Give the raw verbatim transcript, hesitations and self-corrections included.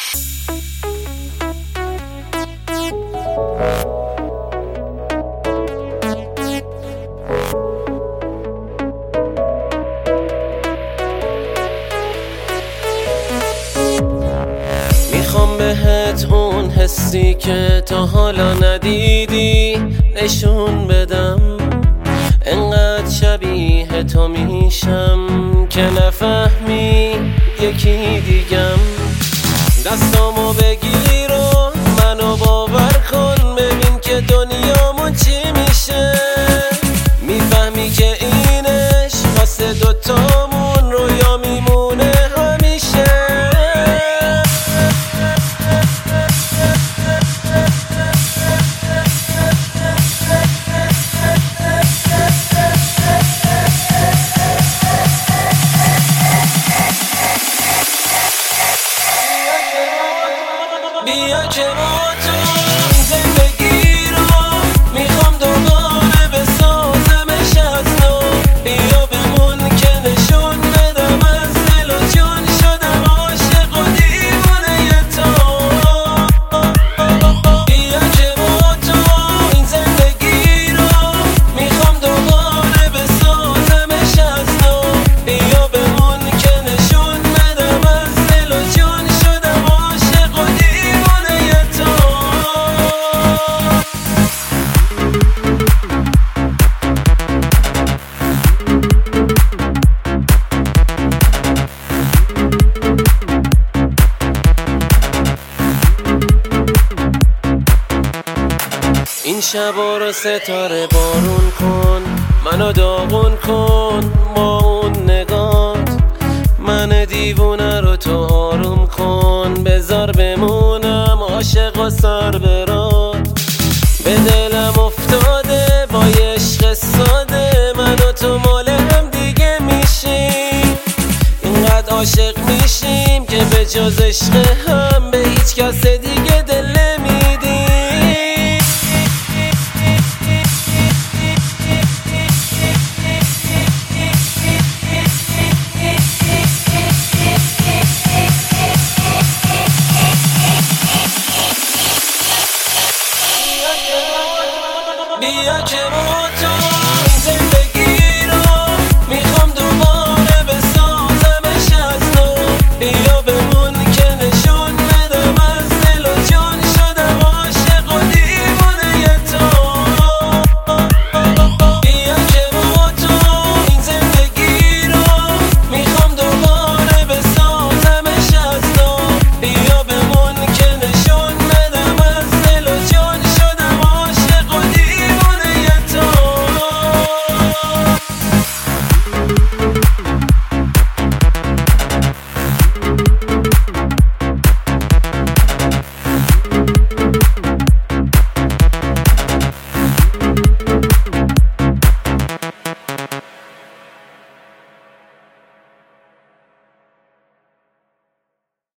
میخوام بهت اون حسی که تا حالا ندیدی نشون بدم، انقدر شبیه تو میشم که نفهمی یکی دیگم. دستامو بگیر و منو باور کن، ببین که دنیامون چی میشه. میفهمی که اینش واسه دوتامون رویا میمونه همیشه. بیا که با تو زندگی رو میخوام دوباره بسازمش از نو. بیا بمون که نشون بدم از دل و جون شدم عاشق و دیوونه تو. بیا که با تو این زندگی رو میخوام دوباره بسازمش از نو. بیا بمون که نشون بدم از دل و جون شدم عاشق و دیوونه تو. این شبا رو ستاره بارون کن، منو داغون کن با اون نگات. من دیوونه رو تو آروم کن، بذار بمونم عاشق و سر برات. به دلم افتاده با یه عشق ساده، من و تو مال هم دیگه میشیم. اینقدر عاشق میشیم که به جز عشق هم به هیچ کس دیگه دل نمی